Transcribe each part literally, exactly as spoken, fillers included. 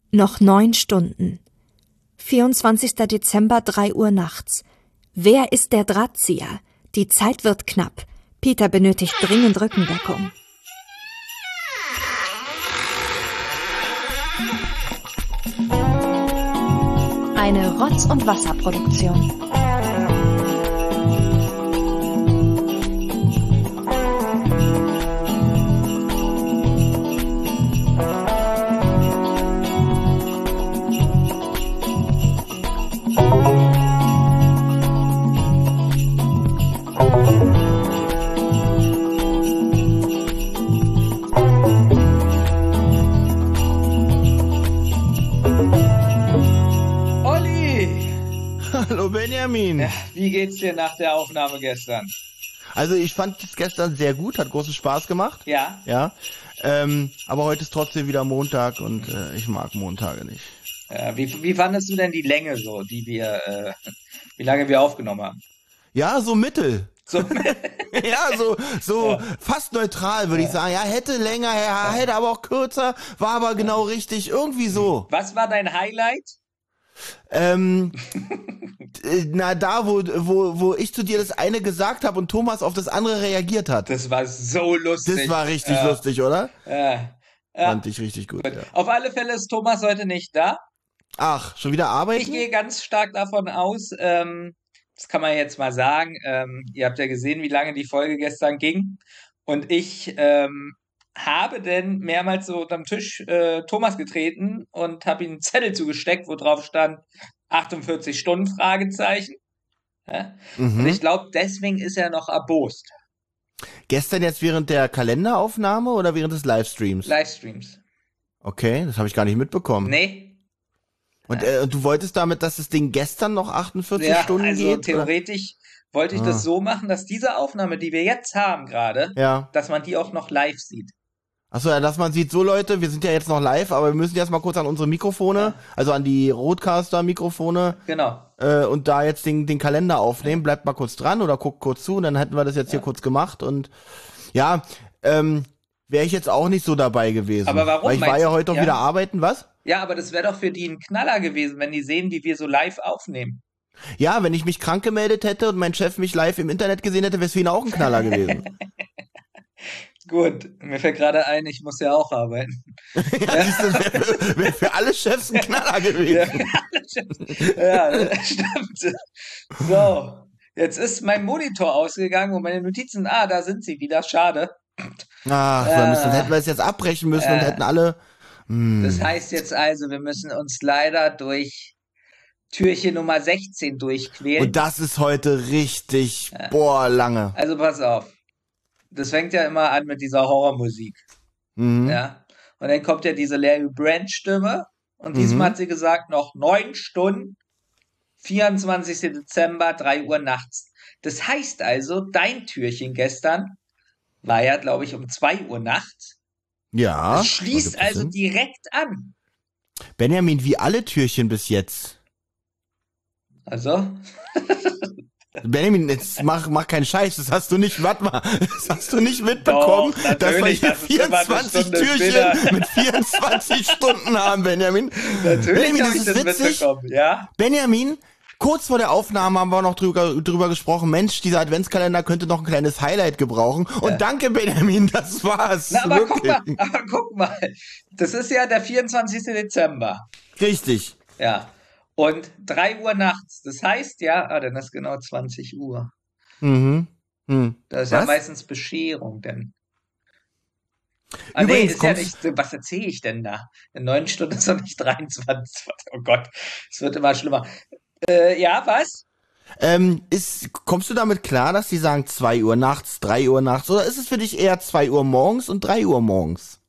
Noch neun Stunden. vierundzwanzigster Dezember, drei Uhr nachts. Wer ist der Drahtzieher? Die Zeit wird knapp. Peter benötigt dringend Rückendeckung. Eine Rotz- und Wasserproduktion. Hallo Benjamin. Ja, wie geht's dir nach der Aufnahme gestern? Also ich fand es gestern sehr gut, hat großen Spaß gemacht. Ja. Ja. Ähm, aber heute ist trotzdem wieder Montag und äh, ich mag Montage nicht. Ja, wie, wie fandest du denn die Länge so, die wir, äh, wie lange wir aufgenommen haben? Ja, so mittel. So, ja, so so Ja. fast neutral würde Ja. ich sagen. Ja, hätte länger, ja, hätte aber auch kürzer, war aber genau richtig, irgendwie so. was war dein Highlight? Ähm, äh, na da, wo wo wo ich zu dir das eine gesagt habe und Thomas auf das andere reagiert hat. Das war so lustig. Das war richtig Ja. lustig, oder? Ja. Ja. Fand ich richtig gut. Ja. Auf alle Fälle ist Thomas heute nicht da. Ach, schon wieder Ich arbeiten? gehe ganz stark davon aus, ähm, das kann man jetzt mal sagen, ähm, ihr habt ja gesehen, wie lange die Folge gestern ging. Und ich ähm, habe denn mehrmals so unterm Tisch äh, Thomas getreten und habe ihm einen Zettel zugesteckt, wo drauf stand achtundvierzig Stunden, Fragezeichen. Ja? Mhm. Und ich glaube, deswegen ist er noch erbost. Gestern jetzt während der Kalenderaufnahme oder während des Livestreams? Livestreams. Okay, das habe ich gar nicht mitbekommen. Nee. Und äh, du wolltest damit, dass das Ding gestern noch achtundvierzig Ja, Stunden also geht? theoretisch wollte ich Ah. das so machen, dass diese Aufnahme, die wir jetzt haben gerade, Oder? Ja. dass man die auch noch live sieht. Achso, ja, dass man sieht, so Leute, wir sind ja jetzt noch live, aber wir müssen jetzt mal kurz an unsere Mikrofone, Ja. also an die Rodecaster-Mikrofone Genau. äh, und da jetzt den, den Kalender aufnehmen. Bleibt mal kurz dran oder guckt kurz zu und dann hätten wir das jetzt hier kurz gemacht und ja, ähm, wäre ich jetzt auch nicht so dabei gewesen. Aber warum Weil ich war meinst ja du? heute auch Ja. wieder arbeiten, was? Ja, aber das wäre doch für die ein Knaller gewesen, wenn die sehen, wie wir so live aufnehmen. Ja, wenn ich mich krank gemeldet hätte und mein Chef mich live im Internet gesehen hätte, wäre es für ihn auch ein Knaller gewesen. Gut, mir fällt gerade ein, ich muss ja auch arbeiten. ja, siehst du, das wäre wär für alle Chefs ein Knaller gewesen. Ja, ja, stimmt. So, jetzt ist mein Monitor ausgegangen und meine Notizen, ah, da sind sie wieder, schade. Ach, Ja. dann hätten wir es jetzt abbrechen müssen und Ja. hätten alle... Hm. Das heißt jetzt also, wir müssen uns leider durch Türchen Nummer sechzehn durchquälen. Und das ist heute richtig, boah, lange. Also pass auf. Das fängt ja immer an mit dieser Horrormusik. Mhm. Ja. Und dann kommt ja diese Larry Brand-Stimme. Und Mhm. diesmal hat sie gesagt, noch neun Stunden, vierundzwanzigster Dezember, drei Uhr nachts. Das heißt also, dein Türchen gestern war ja, glaube ich, um zwei Uhr nachts. Ja. Das schließt was gibt es also denn? direkt an. Benjamin, wie alle Türchen bis jetzt. Also, Benjamin, jetzt mach, mach keinen Scheiß, das hast du nicht, warte mal, das hast du nicht mitbekommen, Doch, dass wir natürlich, hier das ist immer eine vierundzwanzig Stunde Türchen später. mit vierundzwanzig Stunden haben, Benjamin. natürlich Benjamin, habe ich das das ist witzig. mitbekommen, ja? Benjamin, kurz vor der Aufnahme haben wir noch drüber, drüber gesprochen, Mensch, dieser Adventskalender könnte noch ein kleines Highlight gebrauchen. Und Ja. danke, Benjamin, das war's. Na, aber guck Wirklich. mal, aber guck mal. Das ist ja der vierundzwanzigster Dezember. Richtig. Ja. Und drei Uhr nachts. Das heißt ja, ah, dann ist genau zwanzig Uhr. Mhm. Hm. Das ist ja Was? meistens Bescherung, denn. Ah, nee, Übrigens, ist ja kommst- nicht, was erzähle ich denn da? In neun Stunden ist doch nicht dreiundzwanzig. Oh Gott, es wird immer schlimmer. Äh, ja, was? Ähm, ist, kommst du damit klar, dass die sagen zwei Uhr nachts, drei Uhr nachts, oder ist es für dich eher zwei Uhr morgens und drei Uhr morgens?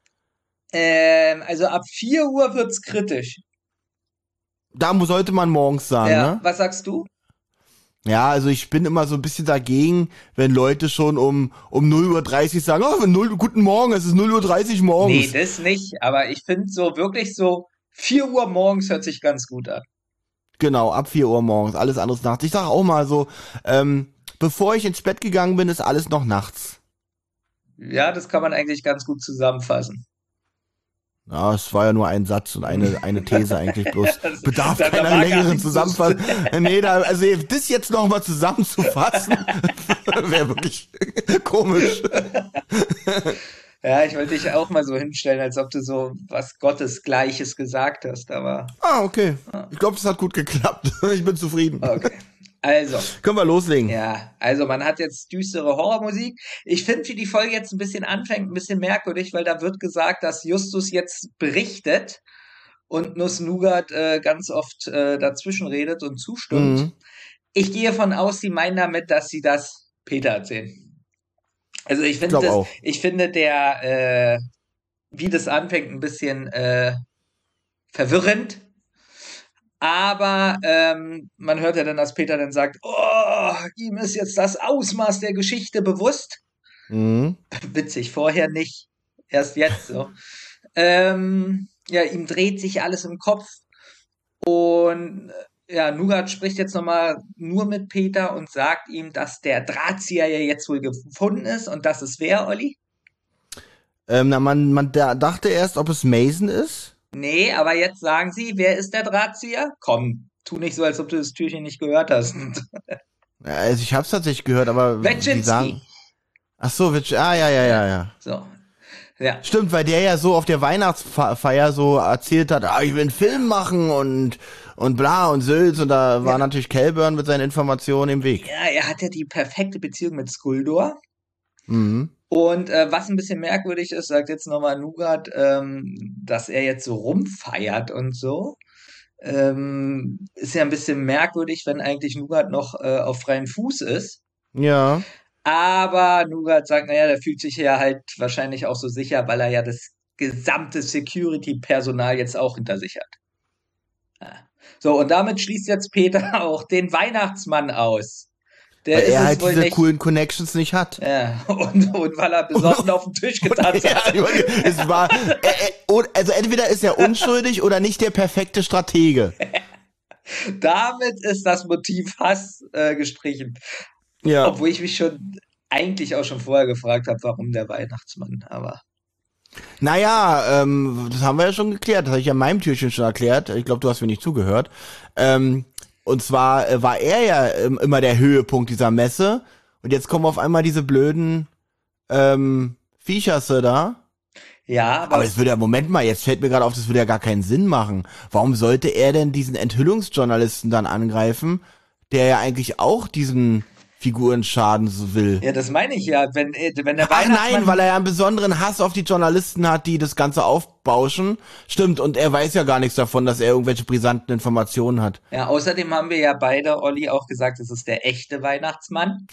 Ähm, also ab vier Uhr wird's kritisch. Da mu- sollte man morgens sagen, Ja, ne? was sagst du? Ja, also ich bin immer so ein bisschen dagegen, wenn Leute schon um, um null Uhr dreißig sagen, oh, null, guten Morgen, es ist null Uhr dreißig Nee, morgens. das nicht. Aber ich finde so wirklich so vier Uhr morgens hört sich ganz gut an. Genau, ab vier Uhr morgens, alles anderes nachts. Ich sag auch mal so, ähm, bevor ich ins Bett gegangen bin, ist alles noch nachts. Ja, das kann man eigentlich ganz gut zusammenfassen. Ja, es war ja nur ein Satz und eine, eine These eigentlich bloß. Das- Bedarf da- da keiner war gar längeren nichts zu- Zusammenfassung. Nee, da, also das jetzt nochmal zusammenzufassen, wäre wirklich komisch. Ja, ich wollte dich auch mal so hinstellen, als ob du so was Gottesgleiches gesagt hast, aber Ah, okay. Ich glaube, das hat gut geklappt. Ich bin zufrieden. okay. Also, Können wir loslegen? ja, also man hat jetzt düstere Horrormusik. Ich finde, wie die Folge jetzt ein bisschen anfängt, ein bisschen merkwürdig, weil da wird gesagt, dass Justus jetzt berichtet und Nuss Nougat äh, ganz oft äh, dazwischen redet und zustimmt. Mhm. Ich gehe davon aus, sie meinen damit, dass sie das Peter erzählen. Also ich finde, glaub das- auch. ich finde der, äh, wie das anfängt, ein bisschen äh, verwirrend. Aber ähm, man hört ja dann, dass Peter dann sagt, oh, ihm ist jetzt das Ausmaß der Geschichte bewusst. Mhm. Witzig, vorher nicht, erst jetzt so. ähm, ja, ihm dreht sich alles im Kopf. Und äh, ja, Nougat spricht jetzt nochmal nur mit Peter und sagt ihm, dass der Drahtzieher ja jetzt wohl gefunden ist. Und das ist wer, Olli? Ähm, na, man, man da dachte erst, ob es Mason ist. Nee, aber jetzt sagen sie, wer ist der Drahtzieher? Komm, tu nicht so, als ob du das Türchen nicht gehört hast. Ja, also ich hab's tatsächlich gehört, aber die Wetschinski. sagen. Ach so, Witsch, ah, ja, ja, ja, ja. So. Ja. Stimmt, weil der ja so auf der Weihnachtsfeier so erzählt hat, ah, ich will einen Film machen und, und bla und Sülz und da war Ja. natürlich Kelburn mit seinen Informationen im Weg. Ja, er hat ja die perfekte Beziehung mit Skuldor. Mhm. Und äh, was ein bisschen merkwürdig ist, sagt jetzt nochmal Nougat, ähm, dass er jetzt so rumfeiert und so. Ähm, ist ja ein bisschen merkwürdig, wenn eigentlich Nougat noch äh, auf freiem Fuß ist. Ja. Aber Nougat sagt, naja, der fühlt sich ja halt wahrscheinlich auch so sicher, weil er ja das gesamte Security-Personal jetzt auch hinter sich hat. Ja. So, und damit schließt jetzt Peter auch den Weihnachtsmann aus. Der Weil ist er es halt wohl diese nicht. coolen Connections nicht hat. Ja, und, und weil er besoffen auf den Tisch getanzt Ja, hat. ich meine, es war, äh, äh, und- also entweder ist er unschuldig oder nicht der perfekte Stratege. Damit ist das Motiv Hass äh, gestrichen. Ja. Obwohl ich mich schon eigentlich auch schon vorher gefragt habe, warum der Weihnachtsmann, aber Naja, ähm, das haben wir ja schon geklärt. Das habe ich ja in meinem Türchen schon erklärt. Ich glaube, du hast mir nicht zugehört. Ähm, und zwar äh, war er ja ähm, immer der Höhepunkt dieser Messe. Und jetzt kommen auf einmal diese blöden ähm, Viecherse da. ja, aber, Aber es würde ja, Moment mal, jetzt fällt mir gerade auf, das würde ja gar keinen Sinn machen. Warum sollte er denn diesen Enthüllungsjournalisten dann angreifen, der ja eigentlich auch diesen Figuren schaden so will? ja, das meine ich ja, wenn, äh, wenn der Ach Weihnachtsmann, nein, weil er ja einen besonderen Hass auf die Journalisten hat, die das Ganze aufbauschen. Stimmt, und er weiß ja gar nichts davon, dass er irgendwelche brisanten Informationen hat. ja, außerdem haben wir ja beide, Olli, auch gesagt, es ist der echte Weihnachtsmann.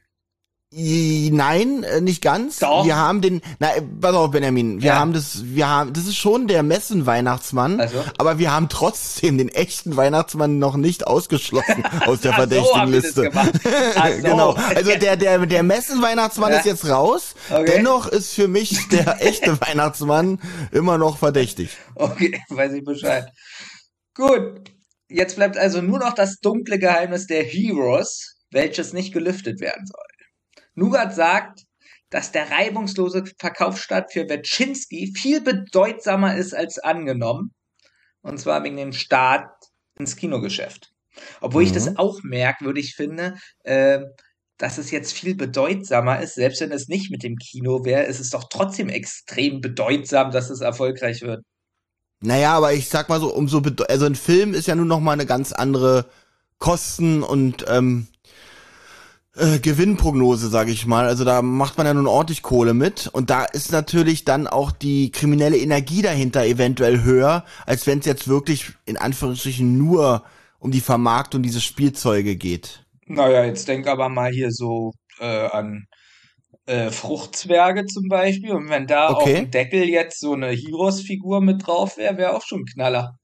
I- Nein, äh, nicht ganz. Doch. Wir haben den, na, äh, pass auf, Benjamin, wir Ja. haben das, wir haben, das ist schon der Messen-Weihnachtsmann, Also? aber wir haben trotzdem den echten Weihnachtsmann noch nicht ausgeschlossen aus der Ach so, verdächtigen haben wir das Liste. gemacht. Ach so. Genau. Also der, der, der Messen-Weihnachtsmann Ja. ist jetzt raus. Okay. Dennoch ist für mich der echte Weihnachtsmann immer noch verdächtig. Okay, weiß ich Bescheid. Gut, jetzt bleibt also nur noch das dunkle Geheimnis der Heroes, welches nicht gelüftet werden soll. Nougat sagt, dass der reibungslose Verkaufsstart für Wetschinski viel bedeutsamer ist als angenommen. Und zwar wegen dem Start ins Kinogeschäft. Obwohl ich Mhm. das auch merkwürdig finde, äh, dass es jetzt viel bedeutsamer ist. Selbst wenn es nicht mit dem Kino wäre, ist es doch trotzdem extrem bedeutsam, dass es erfolgreich wird. Naja, aber ich sag mal so, umso bede- also ein Film ist ja nun noch mal eine ganz andere Kosten- und ähm, äh, Gewinnprognose, sage ich mal. Also da macht man ja nun ordentlich Kohle mit und da ist natürlich dann auch die kriminelle Energie dahinter eventuell höher, als wenn es jetzt wirklich in Anführungsstrichen nur um die Vermarktung dieses Spielzeuge geht. Naja, jetzt denk aber mal hier so äh, an äh, Fruchtzwerge zum Beispiel. Und wenn da auf Okay. dem Deckel jetzt so eine Heroes-Figur mit drauf wäre, wäre auch schon ein Knaller.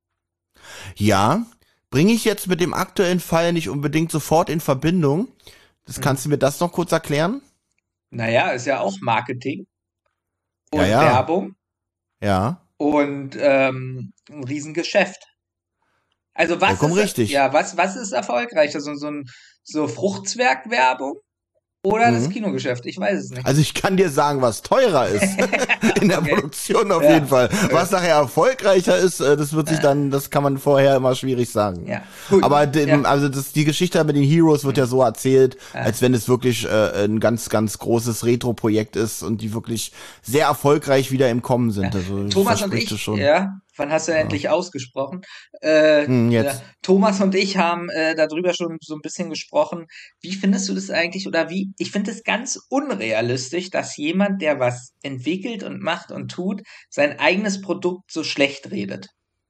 Ja, bringe ich jetzt mit dem aktuellen Fall nicht unbedingt sofort in Verbindung. Das kannst du mir das noch kurz erklären? Naja, ist ja auch Marketing und Ja, ja. Werbung Ja. und ähm, ein Riesengeschäft. Also was Vollkommen ist, richtig. ja, was, was ist erfolgreicher? So, so, ein, so Fruchtzwerg-Werbung oder das Mhm. Kinogeschäft. Ich weiß es nicht. Also ich kann dir sagen, was teurer ist. In der Okay. Produktion auf Ja. jeden Fall. Was nachher erfolgreicher ist, äh, das wird sich dann, das kann man vorher immer schwierig sagen. Ja, gut. Aber dem, Ja. also das, die Geschichte mit den Heroes wird ja so erzählt, Ja. als wenn es wirklich äh, ein ganz, ganz großes Retro-Projekt ist und die wirklich sehr erfolgreich wieder im Kommen sind. Also das Thomas und verspricht es ich, schon. ja, wann hast du endlich ausgesprochen? Äh, Hm, jetzt. Ja, Thomas und ich haben äh, darüber schon so ein bisschen gesprochen. Wie findest du das eigentlich oder wie? Ich finde es ganz unrealistisch, dass jemand, der was entwickelt und macht und tut, sein eigenes Produkt so schlecht redet.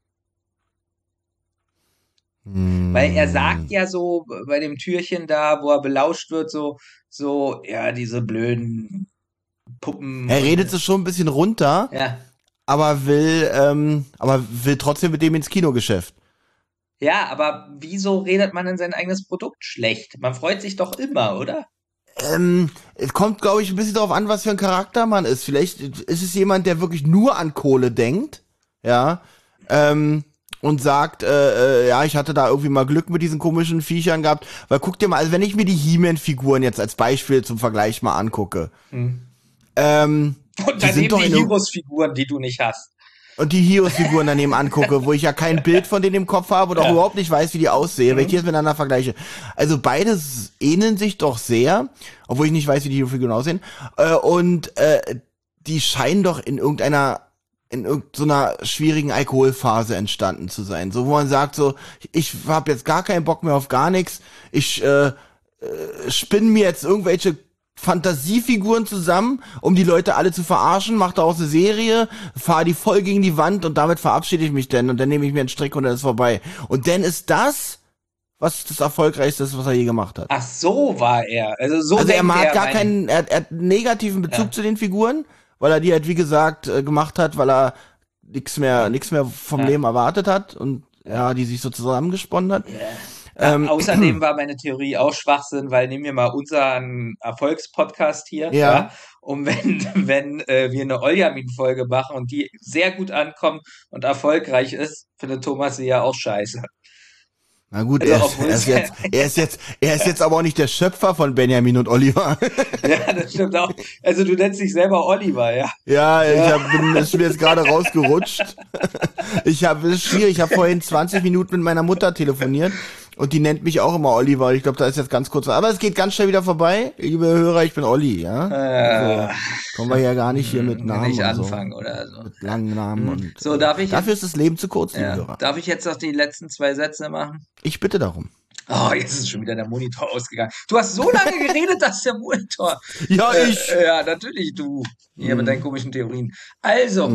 Hm. Weil er sagt ja so bei dem Türchen da, wo er belauscht wird, so, so, ja, diese blöden Puppen. Er und- redet es schon ein bisschen runter, Ja. aber will, ähm, aber will trotzdem mit dem ins Kinogeschäft. Ja, aber wieso redet man denn sein eigenes Produkt schlecht? Man freut sich doch immer, oder? Ähm, es kommt, glaube ich, ein bisschen darauf an, was für ein Charakter man ist. Vielleicht ist es jemand, der wirklich nur an Kohle denkt, ja, ähm, und sagt, äh, äh, ja, ich hatte da irgendwie mal Glück mit diesen komischen Viechern gehabt. Weil guck dir mal, also wenn ich mir die He-Man-Figuren jetzt als Beispiel zum Vergleich mal angucke, Hm. ähm, Und die sind daneben doch die in, Heroes-Figuren, die du nicht hast. und die Heroes-Figuren daneben angucke, wo ich ja kein Bild von denen im Kopf habe und auch Ja. überhaupt nicht weiß, wie die aussehen, wenn ich Mhm. die jetzt miteinander vergleiche. Also beides ähneln sich doch sehr, obwohl ich nicht weiß, wie die Hero-Figuren aussehen. Äh, und äh, die scheinen doch in irgendeiner in irgendeiner schwierigen Alkoholphase entstanden zu sein. So, wo man sagt so, ich habe jetzt gar keinen Bock mehr auf gar nichts, ich äh, äh, spinne mir jetzt irgendwelche Fantasiefiguren zusammen, um die Leute alle zu verarschen, mach daraus eine Serie, fahr die voll gegen die Wand und damit verabschiede ich mich dann und dann nehme ich mir einen Strick und dann ist vorbei. Und dann ist das, was das Erfolgreichste ist, was er je gemacht hat. Ach, so war er. Also so Also er denkt mag er, gar meine- keinen, er, er hat einen negativen Bezug Ja. zu den Figuren, weil er die halt, wie gesagt, äh, gemacht hat, weil er nichts mehr, nichts mehr vom Ja. Leben erwartet hat und ja, die sich so zusammengesponnen hat. Ja, Ähm, außerdem war meine Theorie auch Schwachsinn, weil nehmen wir mal unseren Erfolgspodcast hier, Ja. ja, und wenn, wenn äh, wir eine Oljamin-Folge machen und die sehr gut ankommt und erfolgreich ist, findet Thomas sie ja auch scheiße. Na gut, Also, er, ist, obwohl er es- ist jetzt, er ist jetzt, er ist jetzt aber auch nicht der Schöpfer von Benjamin und Oliver. Ja, das stimmt auch. Also du nennst dich selber Oliver, ja. Ja, ich hab, bin, ist mir jetzt gerade rausgerutscht. Ich habe, das ist schwierig. Ich habe vorhin zwanzig Minuten mit meiner Mutter telefoniert und die nennt mich auch immer Oliver. Ich glaube, da ist jetzt ganz kurz, aber es geht ganz schnell wieder vorbei. Liebe Hörer, ich bin Olli, ja. Äh, Also, kommen wir ja gar nicht hier mit Namen nicht und so. anfangen oder so. Mit langen Namen und So, darf ich dafür ist das Leben zu kurz, liebe Ja. Hörer. Darf ich jetzt noch die letzten zwei Sätze machen? Ich bitte darum. Oh, jetzt ist schon wieder der Monitor ausgegangen. Du hast so lange geredet, dass der Monitor. Ja, Äh, ich. äh, ja, natürlich, du. Hier mit deinen komischen Theorien. Also,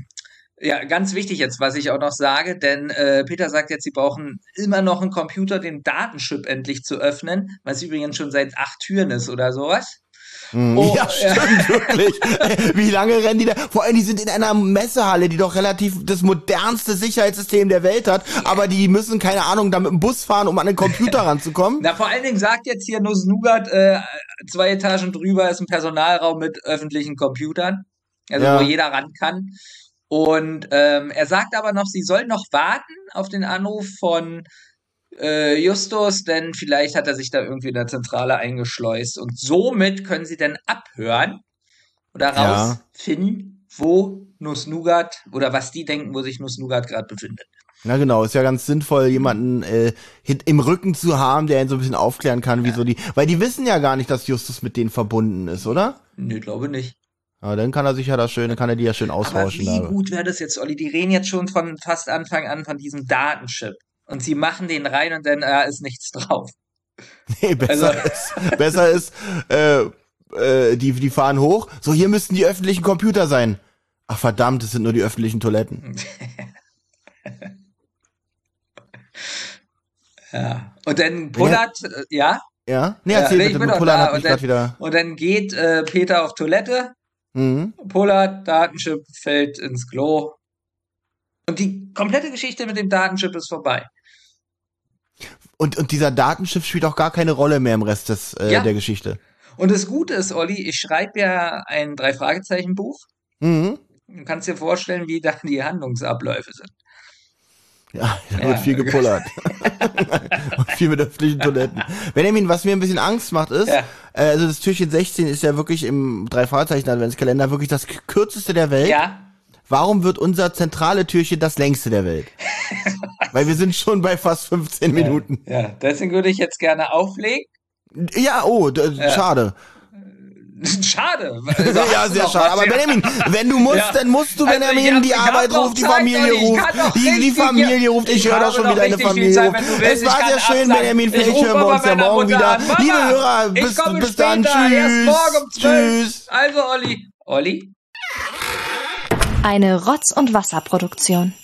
ja, ganz wichtig jetzt, was ich auch noch sage, denn äh, Peter sagt jetzt, sie brauchen immer noch einen Computer, den Datenchip endlich zu öffnen, was übrigens schon seit acht Türen ist oder sowas. Mm, Oh, ja, ja. stimmt, wirklich. Wie lange rennen die da? Vor allem, die sind in einer Messehalle, die doch relativ das modernste Sicherheitssystem der Welt hat, aber die müssen, keine Ahnung, da mit dem Bus fahren, um an den Computer ranzukommen. Na, vor allen Dingen sagt jetzt hier Nuss Nougat, äh, zwei Etagen drüber ist ein Personalraum mit öffentlichen Computern, also Ja. wo jeder ran kann. Und ähm, er sagt aber noch, sie sollen noch warten auf den Anruf von äh, Justus, denn vielleicht hat er sich da irgendwie in der Zentrale eingeschleust. Und somit können sie dann abhören oder Ja. rausfinden, wo Nuss Nougat oder was die denken, wo sich Nuss Nougat gerade befindet. Na genau, ist ja ganz sinnvoll, jemanden äh, hint- im Rücken zu haben, der ihn so ein bisschen aufklären kann, wieso die, weil die wissen ja gar nicht, dass Justus mit denen verbunden ist, oder? Nee, glaube nicht. Ja, dann kann er sich ja da schön, dann kann er die ja schön Aber ausrauschen. wie da. gut wäre das jetzt, Olli? Die reden jetzt schon von fast Anfang an von diesem Datenchip. Und sie machen den rein und dann äh, ist nichts drauf. Nee, besser Also- ist, besser ist, äh, äh, die, die fahren hoch, so hier müssten die öffentlichen Computer sein. Ach verdammt, es sind nur die öffentlichen Toiletten. Ja. Und dann pullert, äh, ja, Ja? Nee, Ja, erzähl nee, ich bitte, bin mit doch Pullern da hat mich und grad wieder. und dann geht äh, Peter auf Toilette, Mhm. pullert, Datenchip fällt ins Klo. Und die komplette Geschichte mit dem Datenchip ist vorbei. Und, und dieser Datenschiff spielt auch gar keine Rolle mehr im Rest des, äh, Ja. der Geschichte. Und das Gute ist, Olli, ich schreibe ja ein Drei-Fragezeichen-Buch. Mhm. Du kannst dir vorstellen, wie da die Handlungsabläufe sind. Ja, da Ja. wird viel gepullert. Und viel mit öffentlichen Toiletten. Benjamin, was mir ein bisschen Angst macht ist, Ja. äh, also das Türchen sechzehn ist ja wirklich im Drei-Fragezeichen-Adventskalender wirklich das k- kürzeste der Welt. Ja. Warum wird unser zentrale Türchen das längste der Welt? Weil wir sind schon bei fast fünfzehn Minuten. Ja, deswegen würde ich jetzt gerne auflegen. Ja, oh, d- schade. Schade. Also hast Ja, du sehr noch schade. was? Aber Ja. Benjamin, wenn du musst, Ja. dann musst du, Also Benjamin, ich hab- die ich hab Arbeit noch ruft, die Zeit, Familie Olli. Ich ruft. kann noch Die, die richtig Familie hier- ruft, ich, ich höre habe doch schon noch wieder eine richtig viel Familie Zeit, ruft. wenn du willst. Es war Ich sehr kann schön, absagen. Benjamin, Ich vielleicht rufe hören wir bei uns ja meiner morgen Mutter wieder. an. Mama, Liebe Hörer, ich bis, komme bis dann, später. Erst morgen um tschüss. zwölf. Tschüss. Also, Olli. Olli? Eine Rotz- und Wasserproduktion.